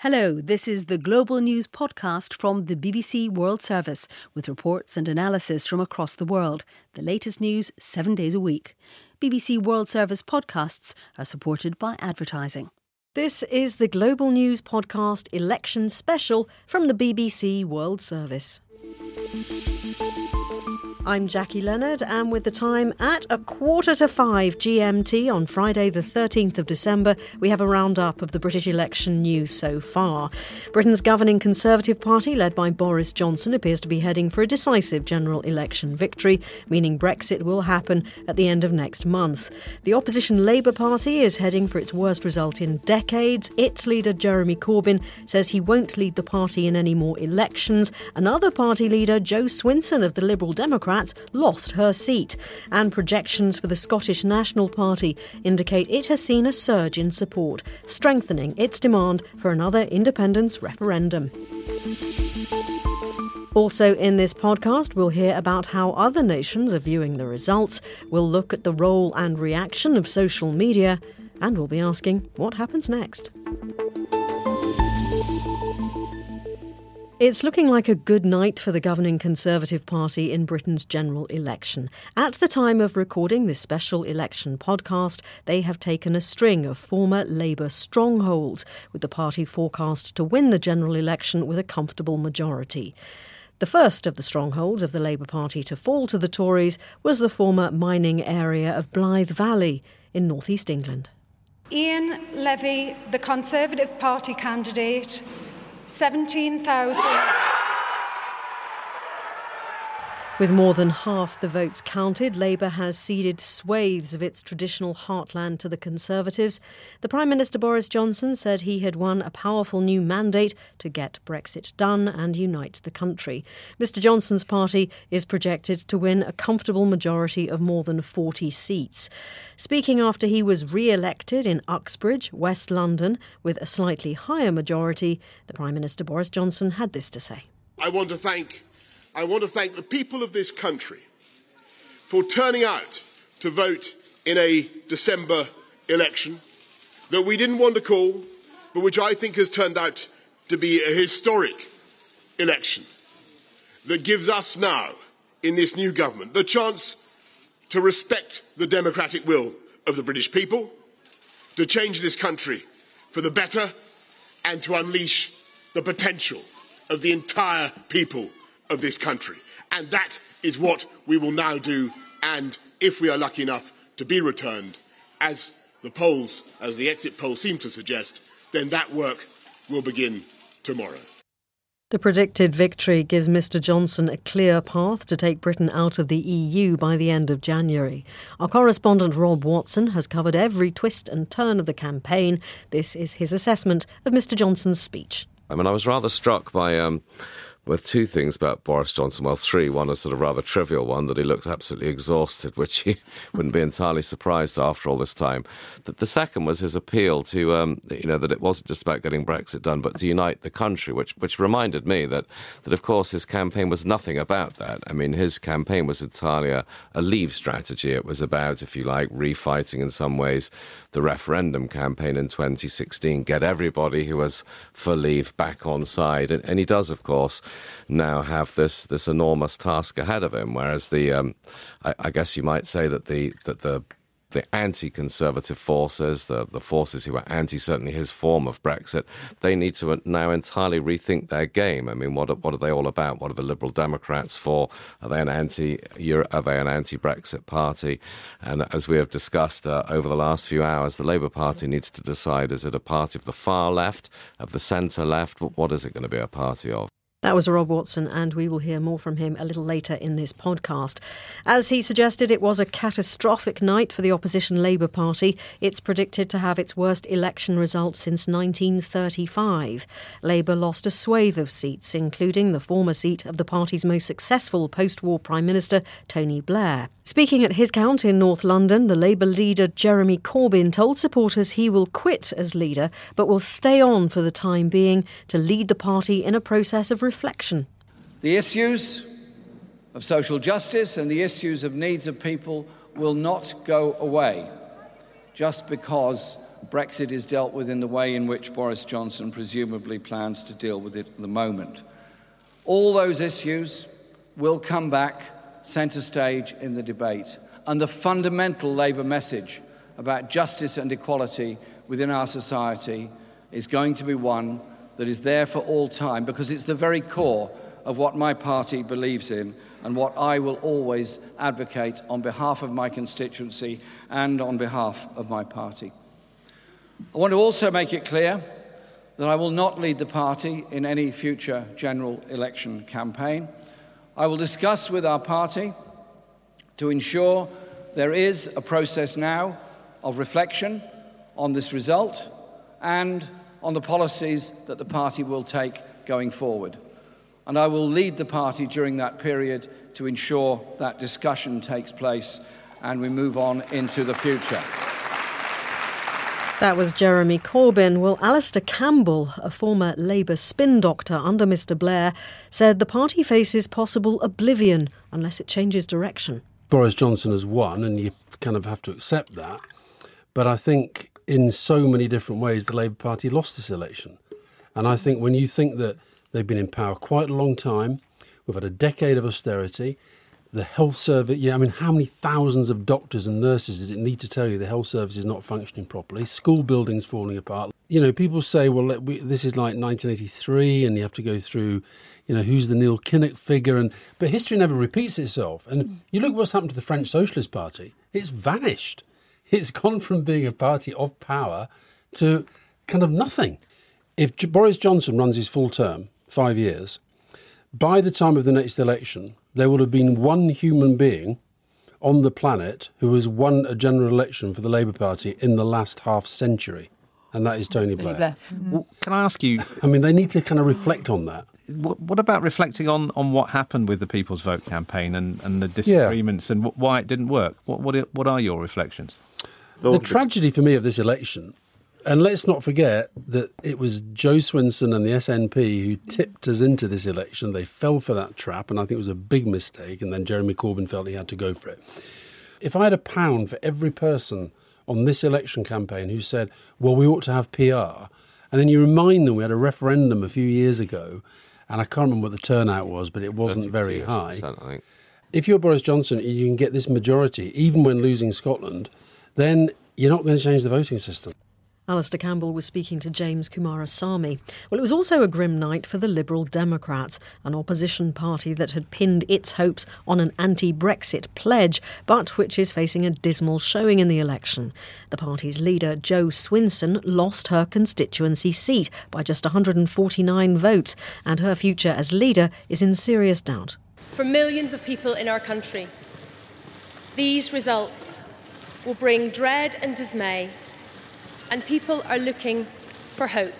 Hello, this is the Global News podcast from the BBC World Service, with reports and analysis from across the world. The latest news 7 days a week. BBC World Service podcasts are supported by advertising. This is the Global News podcast election special from the BBC World Service. I'm Jackie Leonard, and with the time at 4:45 GMT on Friday the 13th of December, we have a roundup of the British election news so far. Britain's governing Conservative Party, led by Boris Johnson, appears to be heading for a decisive general election victory, meaning Brexit will happen at the end of next month. The opposition Labour Party is heading for its worst result in decades. Its leader, Jeremy Corbyn, says he won't lead the party in any more elections. Another party leader, Jo Swinson of the Liberal Democrats, lost her seat, and projections for the Scottish National Party indicate it has seen a surge in support, strengthening its demand for another independence referendum. Also in this podcast, we'll hear about how other nations are viewing the results, we'll look at the role and reaction of social media, and we'll be asking what happens next. It's looking like a good night for the governing Conservative Party in Britain's general election. At the time of recording this special election podcast, they have taken a string of former Labour strongholds, with the party forecast to win the general election with a comfortable majority. The first of the strongholds of the Labour Party to fall to the Tories was the former mining area of Blythe Valley in north-east England. Ian Levy, the Conservative Party candidate, 17,000. With more than half the votes counted, Labour has ceded swathes of its traditional heartland to the Conservatives. The Prime Minister Boris Johnson said he had won a powerful new mandate to get Brexit done and unite the country. Mr Johnson's party is projected to win a comfortable majority of more than 40 seats. Speaking after he was re-elected in Uxbridge, West London, with a slightly higher majority, the Prime Minister Boris Johnson had this to say. I want to thank the people of this country for turning out to vote in a December election that we didn't want to call, but which I think has turned out to be a historic election that gives us now, in this new government, the chance to respect the democratic will of the British people, to change this country for the better, and to unleash the potential of the entire people of this country. And that is what we will now do, and if we are lucky enough to be returned, as the exit polls seem to suggest, then that work will begin tomorrow. The predicted victory gives Mr Johnson a clear path to take Britain out of the EU by the end of January. Our correspondent Rob Watson has covered every twist and turn of the campaign. This is his assessment of Mr Johnson's speech. I was rather struck by with two things about Boris Johnson. Well, three. One, a sort of rather trivial one, that he looked absolutely exhausted, which he wouldn't be entirely surprised after all this time. The second was his appeal to, that it wasn't just about getting Brexit done, but to unite the country, which reminded me that of course, his campaign was nothing about that. His campaign was entirely a leave strategy. It was about, if you like, refighting in some ways the referendum campaign in 2016, get everybody who was for leave back on side. And he does, of course, now have this enormous task ahead of him, whereas I guess you might say that the anti-conservative forces, the forces who are anti certainly his form of Brexit, they need to now entirely rethink their game. What are they all about? What are the Liberal Democrats for? Are they an anti-Brexit party? And as we have discussed over the last few hours, the Labour Party needs to decide, is it a party of the far left, of the centre left? What is it going to be a party of? That was Rob Watson, and we will hear more from him a little later in this podcast. As he suggested, it was a catastrophic night for the opposition Labour Party. It's predicted to have its worst election result since 1935. Labour lost a swathe of seats, including the former seat of the party's most successful post-war Prime Minister, Tony Blair. Speaking at his count in North London, the Labour leader Jeremy Corbyn told supporters he will quit as leader, but will stay on for the time being to lead the party in a process of reflection. The issues of social justice and the issues of needs of people will not go away just because Brexit is dealt with in the way in which Boris Johnson presumably plans to deal with it at the moment. All those issues will come back centre stage in the debate, and the fundamental Labour message about justice and equality within our society is going to be one that is there for all time, because it's the very core of what my party believes in and what I will always advocate on behalf of my constituency and on behalf of my party. I want to also make it clear that I will not lead the party in any future general election campaign. I will discuss with our party to ensure there is a process now of reflection on this result and on the policies that the party will take going forward. And I will lead the party during that period to ensure that discussion takes place and we move on into the future. That was Jeremy Corbyn. Well, Alistair Campbell, a former Labour spin doctor under Mr Blair, said the party faces possible oblivion unless it changes direction. Boris Johnson has won, and you kind of have to accept that. But I think in so many different ways the Labour Party lost this election. And I think when you think that they've been in power quite a long time, we've had a decade of austerity, the health service, how many thousands of doctors and nurses did it need to tell you the health service is not functioning properly? School buildings falling apart. People say, well, this is like 1983 and you have to go through, who's the Neil Kinnock figure? But history never repeats itself. And you look what's happened to the French Socialist Party. It's vanished. It's gone from being a party of power to kind of nothing. If Boris Johnson runs his full term, 5 years, by the time of the next election, there will have been one human being on the planet who has won a general election for the Labour Party in the last half century, and that is Tony Blair. Well, can I ask you... they need to kind of reflect on that. What about reflecting on what happened with the People's Vote campaign and the disagreements and why it didn't work? What are your reflections? The tragedy for me of this election, and let's not forget that it was Jo Swinson and the SNP who tipped us into this election. They fell for that trap, and I think it was a big mistake, and then Jeremy Corbyn felt he had to go for it. If I had £1 for every person on this election campaign who said, well, we ought to have PR, and then you remind them we had a referendum a few years ago, and I can't remember what the turnout was, but it wasn't very high. I think. If you're Boris Johnson and you can get this majority, even when losing Scotland, then you're not going to change the voting system. Alistair Campbell was speaking to James Coomarasamy. Well, it was also a grim night for the Liberal Democrats, an opposition party that had pinned its hopes on an anti-Brexit pledge, but which is facing a dismal showing in the election. The party's leader, Jo Swinson, lost her constituency seat by just 149 votes, and her future as leader is in serious doubt. For millions of people in our country, these results will bring dread and dismay, and people are looking for hope.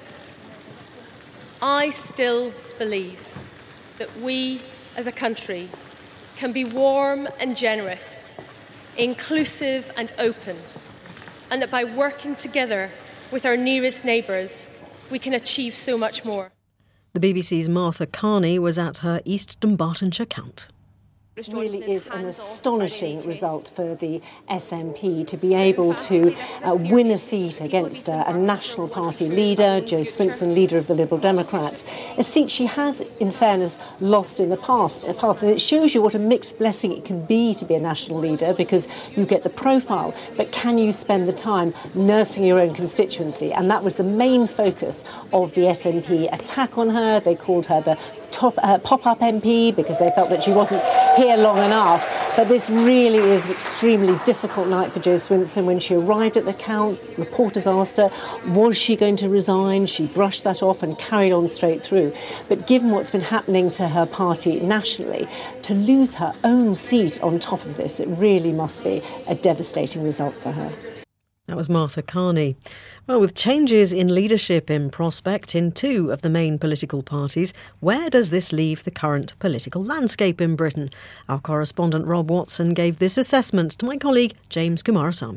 I still believe that we as a country can be warm and generous, inclusive and open, and that by working together with our nearest neighbours, we can achieve so much more. The BBC's Martha Carney was at her East Dunbartonshire count. This really is an astonishing result for the SNP to be able to win a seat against a National Party leader, Jo Swinson, leader of the Liberal Democrats, a seat she has, in fairness, lost in the past. And it shows you what a mixed blessing it can be to be a national leader, because you get the profile, but can you spend the time nursing your own constituency? And that was the main focus of the SNP attack on her. They called her the pop-up MP because they felt that she wasn't here long enough. But this really is an extremely difficult night for Jo Swinson. When she arrived at the count, reporters asked her, was she going to resign? She brushed that off and carried on straight through. But given what's been happening to her party nationally, to lose her own seat on top of this, it really must be a devastating result for her. That was Martha Carney. Well, with changes in leadership in prospect in two of the main political parties, where does this leave the current political landscape in Britain? Our correspondent Rob Watson gave this assessment to my colleague James Coomarasamy.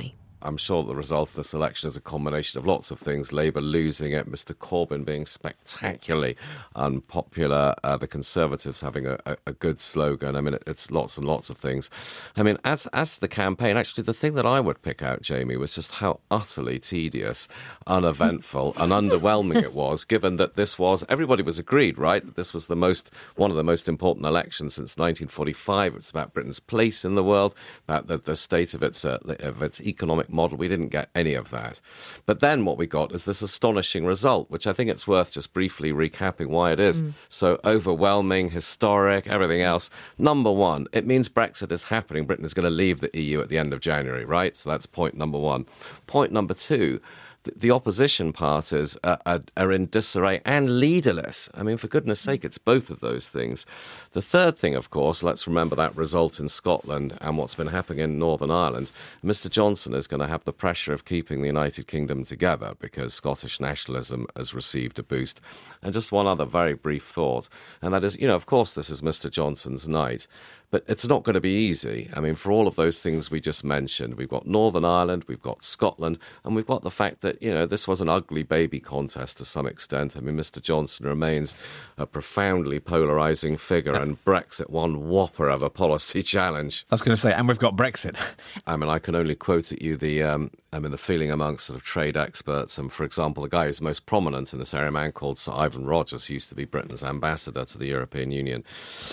I'm sure the result of this election is a combination of lots of things. Labour losing it, Mr Corbyn being spectacularly unpopular, the Conservatives having a good slogan. I mean, it's lots and lots of things. I mean, as the campaign, actually, the thing that I would pick out, Jamie, was just how utterly tedious, uneventful and underwhelming it was, given that everybody was agreed, right, that this was one of the most important elections since 1945. It's about Britain's place in the world, about the state of its economic model. We didn't get any of that. But then what we got is this astonishing result, which I think it's worth just briefly recapping why it is so overwhelming, historic, everything else. Number one, it means Brexit is happening. Britain is going to leave the EU at the end of January, right? So that's point number one. Point number two, the opposition parties are in disarray and leaderless. I mean, for goodness sake, it's both of those things. The third thing, of course, let's remember that result in Scotland and what's been happening in Northern Ireland. Mr Johnson is going to have the pressure of keeping the United Kingdom together because Scottish nationalism has received a boost. And just one other very brief thought, and that is, of course, this is Mr Johnson's night. But it's not going to be easy. I mean, for all of those things we just mentioned, we've got Northern Ireland, we've got Scotland, and we've got the fact that, this was an ugly baby contest to some extent. I mean, Mr Johnson remains a profoundly polarising figure, and Brexit one whopper of a policy challenge. I was going to say, and we've got Brexit. I mean, I can only quote at you the feeling amongst sort of trade experts. And for example, the guy who's most prominent in this area, a man called Sir Ivan Rogers, who used to be Britain's ambassador to the European Union,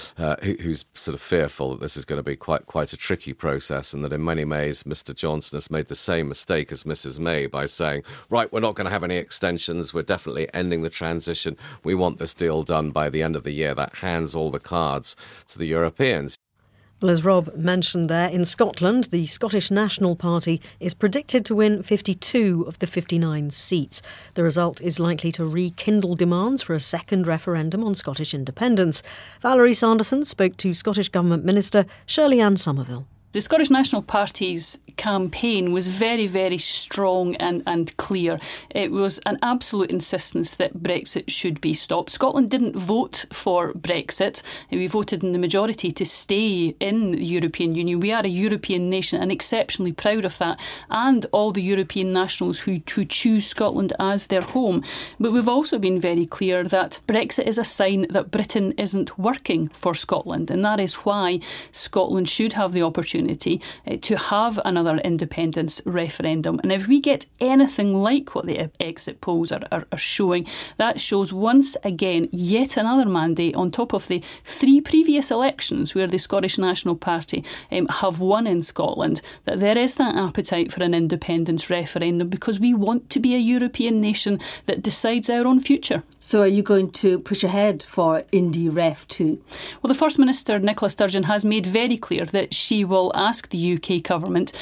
who's sort of fearful that this is going to be quite a tricky process, and that in many ways Mr Johnson has made the same mistake as Mrs May by saying, right, we're not going to have any extensions, we're definitely ending the transition, we want this deal done by the end of the year. That hands all the cards to the Europeans. Well, as Rob mentioned there, in Scotland, the Scottish National Party is predicted to win 52 of the 59 seats. The result is likely to rekindle demands for a second referendum on Scottish independence. Valerie Sanderson spoke to Scottish Government Minister Shirley-Anne Somerville. The Scottish National Party's campaign was very, very strong and clear. It was an absolute insistence that Brexit should be stopped. Scotland didn't vote for Brexit. We voted in the majority to stay in the European Union. We are a European nation and exceptionally proud of that, and all the European nationals who choose Scotland as their home. But we've also been very clear that Brexit is a sign that Britain isn't working for Scotland, and that is why Scotland should have the opportunity to have another independence referendum. And if we get anything like what the exit polls are showing, that shows once again yet another mandate on top of the 3 previous elections where the Scottish National Party have won in Scotland, that there is that appetite for an independence referendum because we want to be a European nation that decides our own future. So are you going to push ahead for Indy Ref 2? Well, the First Minister, Nicola Sturgeon, has made very clear that she will ask the UK government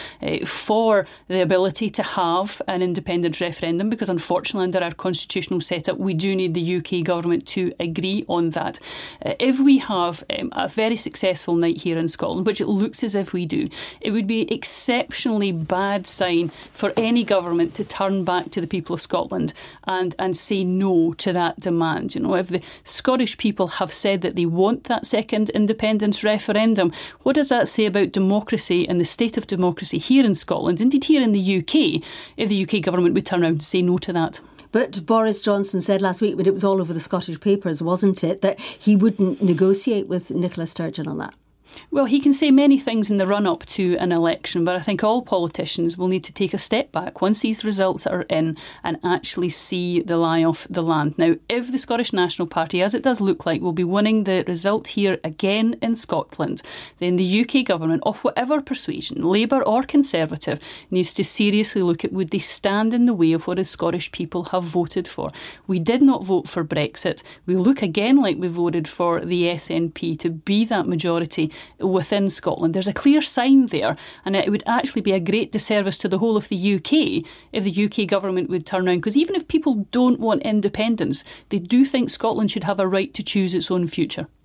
for the ability to have an independence referendum because unfortunately under our constitutional setup we do need the UK government to agree on that. If we have a very successful night here in Scotland, which it looks as if we do, it would be exceptionally bad sign for any government to turn back to the people of Scotland and say no to that demand. If the Scottish people have said that they want that second independence referendum, what does that say about democracy and the state of democracy here in Scotland, indeed here in the UK, if the UK government would turn around and say no to that? But Boris Johnson said last week, but it was all over the Scottish papers, wasn't it, that he wouldn't negotiate with Nicola Sturgeon on that? Well, he can say many things in the run-up to an election, but I think all politicians will need to take a step back once these results are in and actually see the lie of the land. Now, if the Scottish National Party, as it does look like, will be winning the result here again in Scotland, then the UK government, of whatever persuasion, Labour or Conservative, needs to seriously look at would they stand in the way of what the Scottish people have voted for. We did not vote for Brexit. We look again like we voted for the SNP to be that majority within Scotland. There's a clear sign there, and it would actually be a great disservice to the whole of the UK if the UK government would turn around, because even if people don't want independence, they do think Scotland should have a right to choose its own future.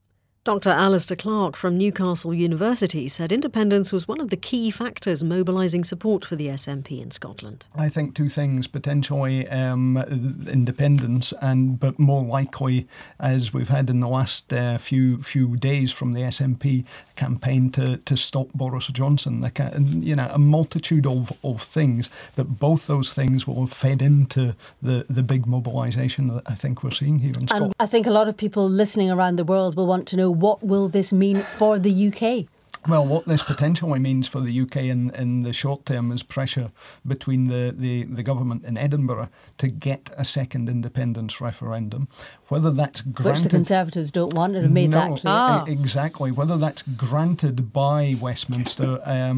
Dr Alistair Clark from Newcastle University said independence was one of the key factors mobilising support for the SNP in Scotland. I think two things, potentially independence, but more likely, as we've had in the last few days from the SNP campaign to stop Boris Johnson. A multitude of things, but both those things will have fed into the big mobilisation that I think we're seeing here in Scotland. And I think a lot of people listening around the world will want to know, what will this mean for the UK? Well, what this potentially means for the UK in the short term is pressure between the government in Edinburgh to get a second independence referendum. Whether that's granted... Which the Conservatives don't want, and have made that clear. Exactly. Whether that's granted by Westminster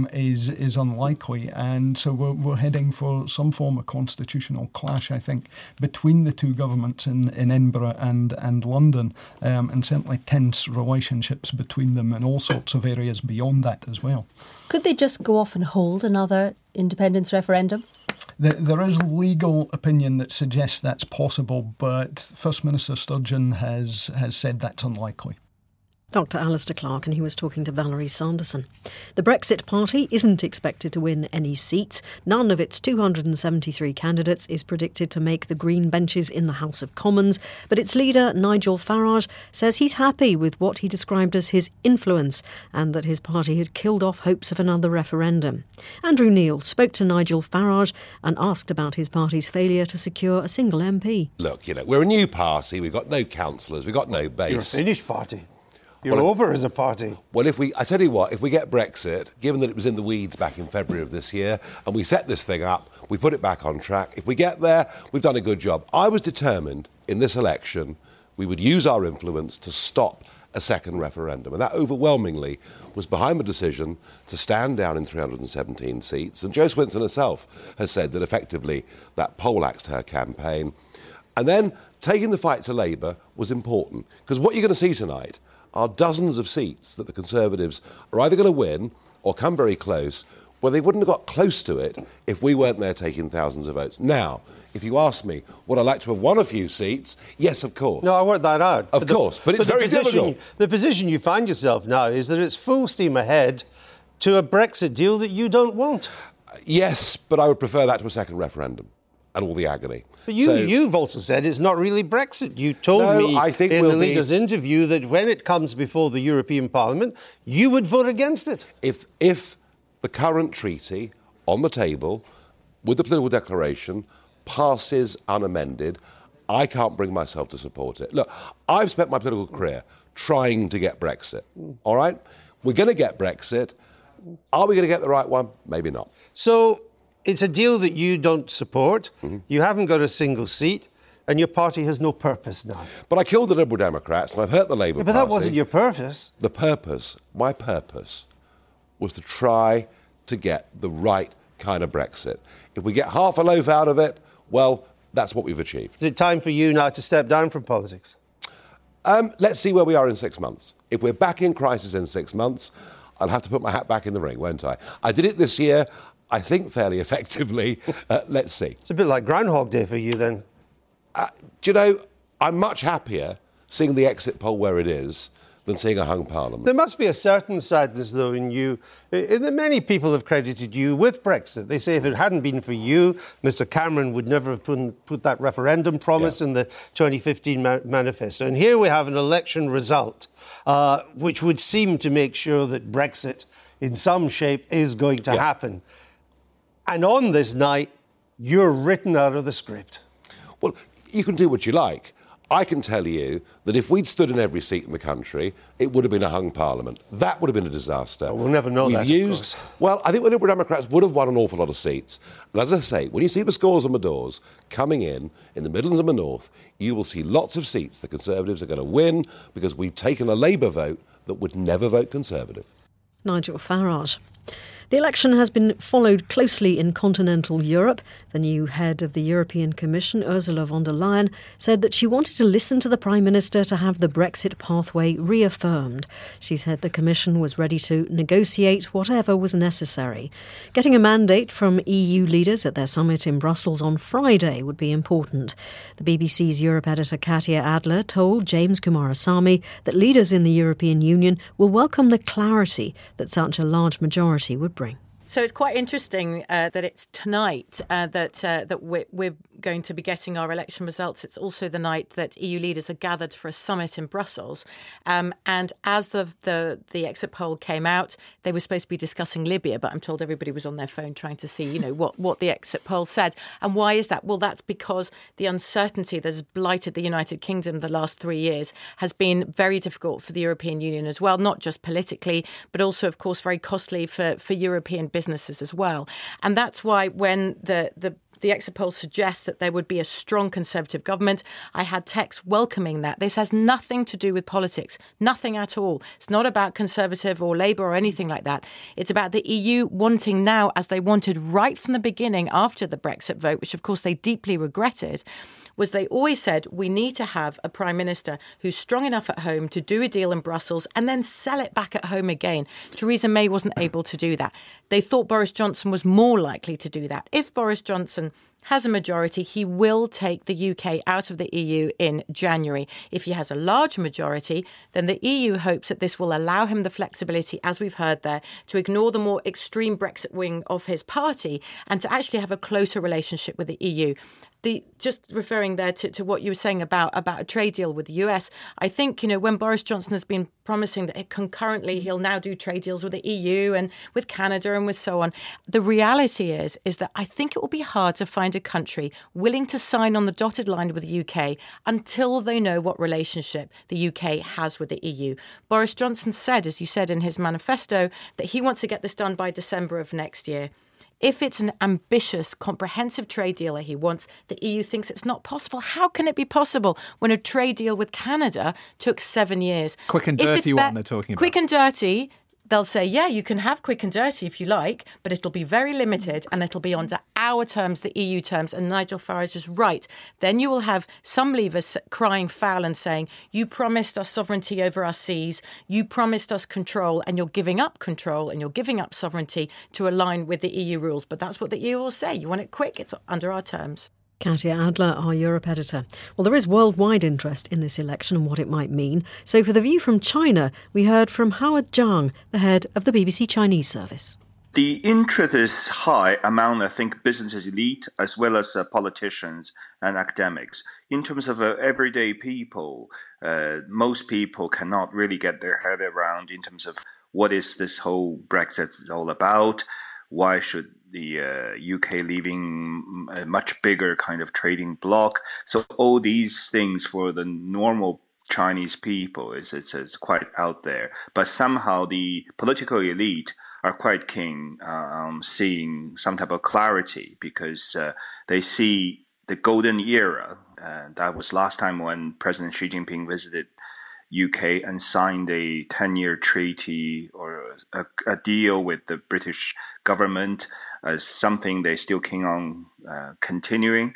is unlikely. And so we're heading for some form of constitutional clash, I think, between the two governments in Edinburgh and London, and certainly tense relationships between them in all sorts of areas beyond that as well. Could they just go off and hold another independence referendum? There is legal opinion that suggests that's possible, but First Minister Sturgeon has said that's unlikely. Dr Alistair Clark, and he was talking to Valerie Sanderson. The Brexit Party isn't expected to win any seats. None of its 273 candidates is predicted to make the green benches in the House of Commons, but its leader, Nigel Farage, says he's happy with what he described as his influence and that his party had killed off hopes of another referendum. Andrew Neil spoke to Nigel Farage and asked about his party's failure to secure a single MP. Look, we're a new party, we've got no councillors, we've got no base. You're a finished party. You're over as a party. Well, I tell you what, if we get Brexit, given that it was in the weeds back in February of this year, and we set this thing up, we put it back on track, if we get there, we've done a good job. I was determined in this election we would use our influence to stop a second referendum, and that overwhelmingly was behind the decision to stand down in 317 seats. And Jo Swinson herself has said that effectively that poleaxed her campaign. And then taking the fight to Labour was important, because what you're going to see tonight are dozens of seats that the Conservatives are either going to win or come very close, where they wouldn't have got close to it if we weren't there taking thousands of votes. Now, if you ask me, would I like to have won a few seats? Yes, of course. No, I worked that out. Of course, but it's very difficult. The position you find yourself now is that it's full steam ahead to a Brexit deal that you don't want. Yes, but I would prefer that to a second referendum and all the agony. But you've also said it's not really Brexit. You told me in the leader's interview that when it comes before the European Parliament, you would vote against it. If the current treaty on the table, with the political declaration, passes unamended, I can't bring myself to support it. Look, I've spent my political career trying to get Brexit, all right? We're going to get Brexit. Are we going to get the right one? Maybe not. So it's a deal that you don't support. Mm-hmm. You haven't got a single seat, and your party has no purpose now. But I killed the Liberal Democrats, and I've hurt the Labour Party. But that wasn't your purpose. My purpose, was to try to get the right kind of Brexit. If we get half a loaf out of it, well, that's what we've achieved. Is it time for you now to step down from politics? Let's see where we are in 6 months. If we're back in crisis in 6 months, I'll have to put my hat back in the ring, won't I? I did it this year, I think fairly effectively. Let's see. It's a bit like Groundhog Day for you then. Do you know, I'm much happier seeing the exit poll where it is than seeing a hung parliament. There must be a certain sadness, though, in you. Many people have credited you with Brexit. They say if it hadn't been for you, Mr Cameron would never have put that referendum promise in the 2015 manifesto. And here we have an election result which would seem to make sure that Brexit, in some shape, is going to happen. And on this night, you're written out of the script. Well, you can do what you like. I can tell you that if we'd stood in every seat in the country, it would have been a hung parliament. That would have been a disaster. We'll never know that, of course. Well, I think the Liberal Democrats would have won an awful lot of seats. And as I say, when you see the scores on the doors coming in the Midlands and the North, you will see lots of seats the Conservatives are going to win because we've taken a Labour vote that would never vote Conservative. Nigel Farage. The election has been followed closely in continental Europe. The new head of the European Commission, Ursula von der Leyen, said that she wanted to listen to the Prime Minister to have the Brexit pathway reaffirmed. She said the Commission was ready to negotiate whatever was necessary. Getting a mandate from EU leaders at their summit in Brussels on Friday would be important. The BBC's Europe editor Katya Adler told James Coomarasamy that leaders in the European Union will welcome the clarity that such a large majority would bring. So it's quite interesting that it's tonight that we're going to be getting our election results. It's also the night that EU leaders are gathered for a summit in Brussels. And as the exit poll came out, they were supposed to be discussing Libya, but I'm told everybody was on their phone trying to see, what the exit poll said. And why is that? Well, that's because the uncertainty that has blighted the United Kingdom the last 3 years has been very difficult for the European Union as well, not just politically, but also, of course, very costly for European businesses as well. And that's why when the exit poll suggests that there would be a strong Conservative government, I had texts welcoming that. This has nothing to do with politics, nothing at all. It's not about Conservative or Labour or anything like that. It's about the EU wanting now, as they wanted right from the beginning after the Brexit vote, which of course they deeply regretted, was they always said we need to have a Prime Minister who's strong enough at home to do a deal in Brussels and then sell it back at home again. Theresa May wasn't able to do that. They thought Boris Johnson was more likely to do that. If Boris Johnson has a majority, he will take the UK out of the EU in January. If he has a large majority, then the EU hopes that this will allow him the flexibility, as we've heard there, to ignore the more extreme Brexit wing of his party and to actually have a closer relationship with the EU. Just referring there to what you were saying about a trade deal with the US, I think, when Boris Johnson has been promising that concurrently he'll now do trade deals with the EU and with Canada and with so on, the reality is that I think it will be hard to find a country willing to sign on the dotted line with the UK until they know what relationship the UK has with the EU. Boris Johnson said, as you said in his manifesto, that he wants to get this done by December of next year. If it's an ambitious, comprehensive trade deal that he wants, the EU thinks it's not possible. How can it be possible when a trade deal with Canada took 7 years? Quick and dirty one they're talking about. Quick and dirty. They'll say, yeah, you can have quick and dirty if you like, but it'll be very limited and it'll be under our terms, the EU terms. And Nigel Farage is right. Then you will have some leavers crying foul and saying, you promised us sovereignty over our seas, you promised us control, and you're giving up control and you're giving up sovereignty to align with the EU rules. But that's what the EU will say. You want it quick, it's under our terms. Katya Adler, our Europe editor. Well, there is worldwide interest in this election and what it might mean. So for The View from China, we heard from Howard Zhang, the head of the BBC Chinese service. The interest is high among, I think, business elite as well as politicians and academics. In terms of everyday people, most people cannot really get their head around in terms of what is this whole Brexit all about. Why should the UK leaving a much bigger kind of trading bloc? So all these things for the normal Chinese people it's quite out there. But somehow the political elite are quite keen on seeing some type of clarity because they see the golden era. That was last time when President Xi Jinping visited UK and signed a 10-year treaty or a deal with the British government as something they're still keen on continuing.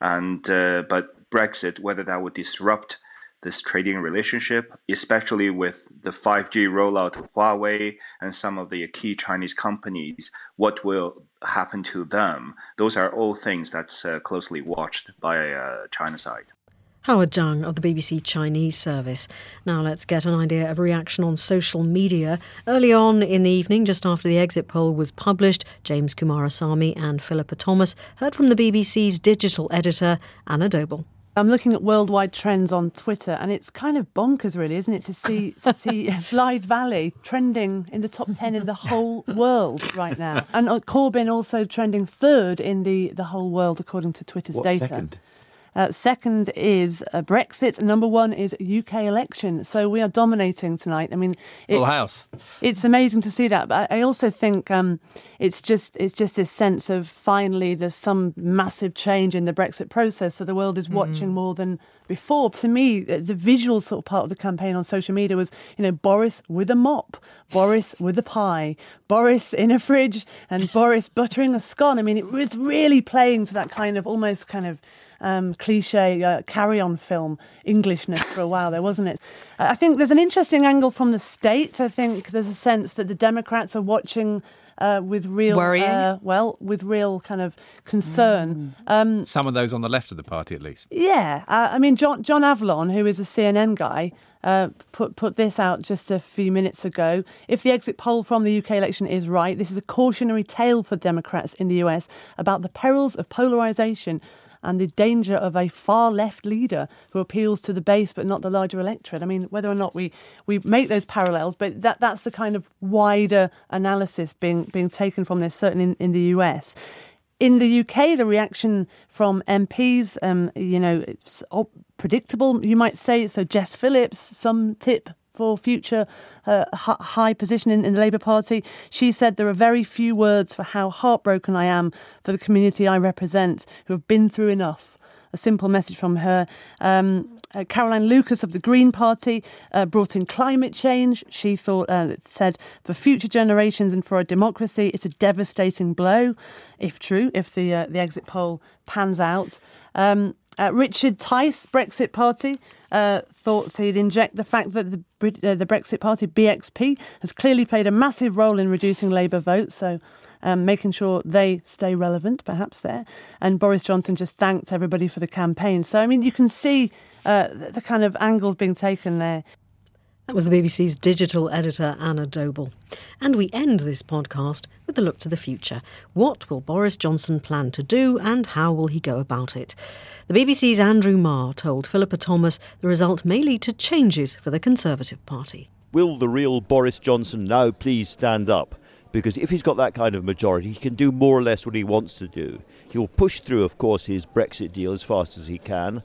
But Brexit, whether that would disrupt this trading relationship, especially with the 5G rollout of Huawei and some of the key Chinese companies, what will happen to them? Those are all things that's closely watched by China side. Howard Zhang of the BBC Chinese service. Now let's get an idea of reaction on social media. Early on in the evening, just after the exit poll was published, James Coomarasamy and Philippa Thomas heard from the BBC's digital editor, Anna Doble. I'm looking at worldwide trends on Twitter, and it's kind of bonkers, really, isn't it, to see Blythe Valley trending in the top 10 in the whole world right now. And Corbyn also trending third in the whole world, according to Twitter's data. Second? Second is Brexit. Number one is UK election. So we are dominating tonight. I mean, full house. It's amazing to see that. But I also think it's just this sense of finally there's some massive change in the Brexit process. So the world is watching more than before. To me, the visual sort of part of the campaign on social media was, Boris with a mop, Boris with a pie, Boris in a fridge, and Boris buttering a scone. I mean, it was really playing to that kind of almost kind of cliche carry-on film Englishness for a while there, wasn't it? I think there's an interesting angle from the state. I think there's a sense that the Democrats are watching with real worrying. With real kind of concern. Some of those on the left of the party, at least. Yeah, I mean, John Avalon, who is a CNN guy, put this out just a few minutes ago. If the exit poll from the UK election is right, this is a cautionary tale for Democrats in the US about the perils of polarisation and the danger of a far-left leader who appeals to the base but not the larger electorate. I mean, whether or not we make those parallels, but that's the kind of wider analysis being taken from this, certainly in the US. In the UK, the reaction from MPs, it's predictable, you might say. So Jess Phillips, some tip for future high position in the Labour Party. She said, there are very few words for how heartbroken I am for the community I represent who have been through enough. A simple message from her. Caroline Lucas of the Green Party brought in climate change. She said, for future generations and for our democracy, it's a devastating blow, if true, if the exit poll pans out. Richard Tice, Brexit Party, thought he'd inject the fact that the Brexit Party, BXP, has clearly played a massive role in reducing Labour votes, so making sure they stay relevant, perhaps there. And Boris Johnson just thanked everybody for the campaign. So, I mean, you can see the kind of angles being taken there. That was the BBC's digital editor, Anna Doble. And we end this podcast with a look to the future. What will Boris Johnson plan to do and how will he go about it? The BBC's Andrew Marr told Philippa Thomas the result may lead to changes for the Conservative Party. Will the real Boris Johnson now please stand up? Because if he's got that kind of majority, he can do more or less what he wants to do. He will push through, of course, his Brexit deal as fast as he can.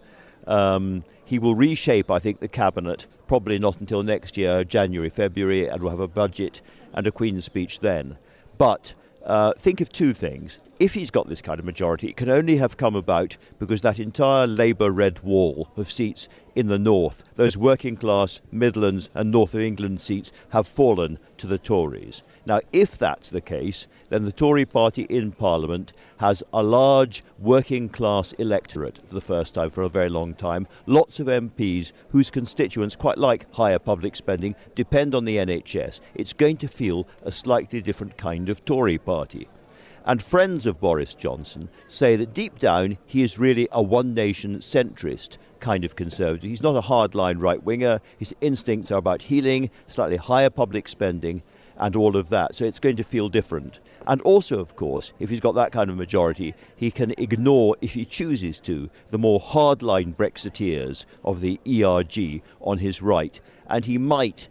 He will reshape, I think, the cabinet, probably not until next year, January, February, and we'll have a budget and a Queen's speech then. But think of two things. If he's got this kind of majority, it can only have come about because that entire Labour red wall of seats in the north, those working class Midlands and North of England seats, have fallen to the Tories. Now, if that's the case, then the Tory party in Parliament has a large working class electorate for the first time for a very long time. Lots of MPs whose constituents, quite like higher public spending, depend on the NHS. It's going to feel a slightly different kind of Tory party. And friends of Boris Johnson say that deep down he is really a one-nation centrist kind of Conservative. He's not a hardline right-winger. His instincts are about healing, slightly higher public spending, and all of that. So it's going to feel different. And also, of course, if he's got that kind of majority, he can ignore, if he chooses to, the more hardline Brexiteers of the ERG on his right. And he might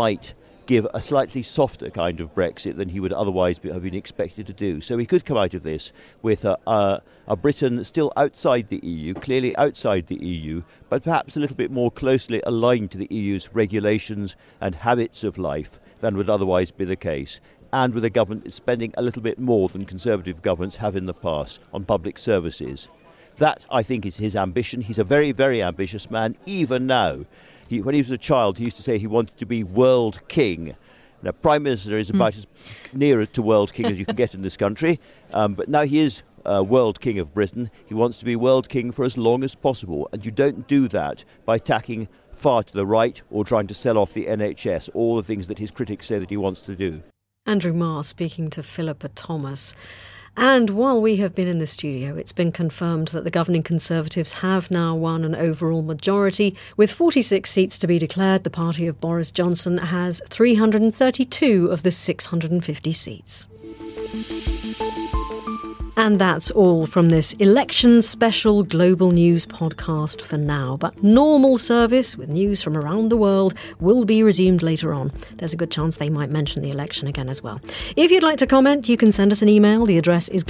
give a slightly softer kind of Brexit than he would otherwise have been expected to do. So he could come out of this with a Britain still outside the EU, clearly outside the EU, but perhaps a little bit more closely aligned to the EU's regulations and habits of life than would otherwise be the case, and with a government spending a little bit more than Conservative governments have in the past on public services. That, I think, is his ambition. He's a very, very ambitious man, even now. When he was a child, he used to say he wanted to be world king. Now, Prime Minister is about as near to world king as you can get in this country, but now he is world king of Britain. He wants to be world king for as long as possible, and you don't do that by tacking far to the right or trying to sell off the NHS, all the things that his critics say that he wants to do. Andrew Marr speaking to Philippa Thomas. And while we have been in the studio, it's been confirmed that the governing Conservatives have now won an overall majority. With 46 seats to be declared, the party of Boris Johnson has 332 of the 650 seats. And that's all from this election special global news podcast for now. But normal service with news from around the world will be resumed later on. There's a good chance they might mention the election again as well. If you'd like to comment, you can send us an email. The address is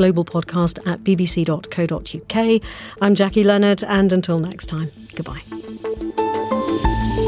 globalpodcast@bbc.co.uk. I'm Jackie Leonard, and until next time, goodbye.